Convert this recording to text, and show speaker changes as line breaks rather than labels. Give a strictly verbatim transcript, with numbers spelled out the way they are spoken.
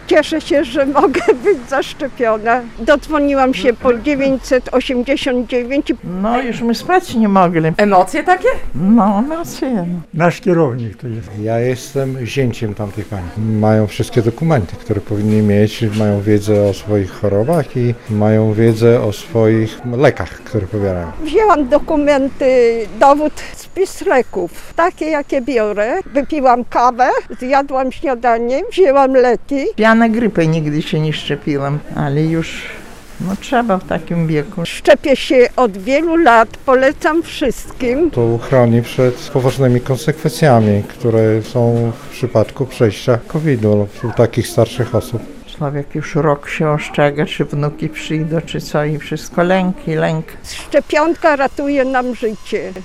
Cieszę się, że mogę być zaszczepiona. Dodzwoniłam się po dziewięćset osiemdziesiąt dziewięć.
No już my spać nie mogli.
Emocje takie?
No, emocje.
Nasz kierownik to jest.
Ja jestem zięciem tamtej pani. Mają wszystkie dokumenty, które powinni mieć, mają wiedzę o swoich chorobach i mają wiedzę o swoich lekach, które pobierają.
Wzięłam dokumenty, dowód, spis leków, takie jakie biorę. Wypiłam kawę, zjadłam śniadanie, wzięłam leki.
Ja na grypę nigdy się nie szczepiłam, ale już no trzeba w takim wieku.
Szczepię się od wielu lat, polecam wszystkim.
To chroni przed poważnymi konsekwencjami, które są w przypadku przejścia kowida lub u takich starszych osób.
Człowiek już rok się ostrzega, czy wnuki przyjdą, czy co i wszystko lęk i lęk.
Szczepionka ratuje nam życie.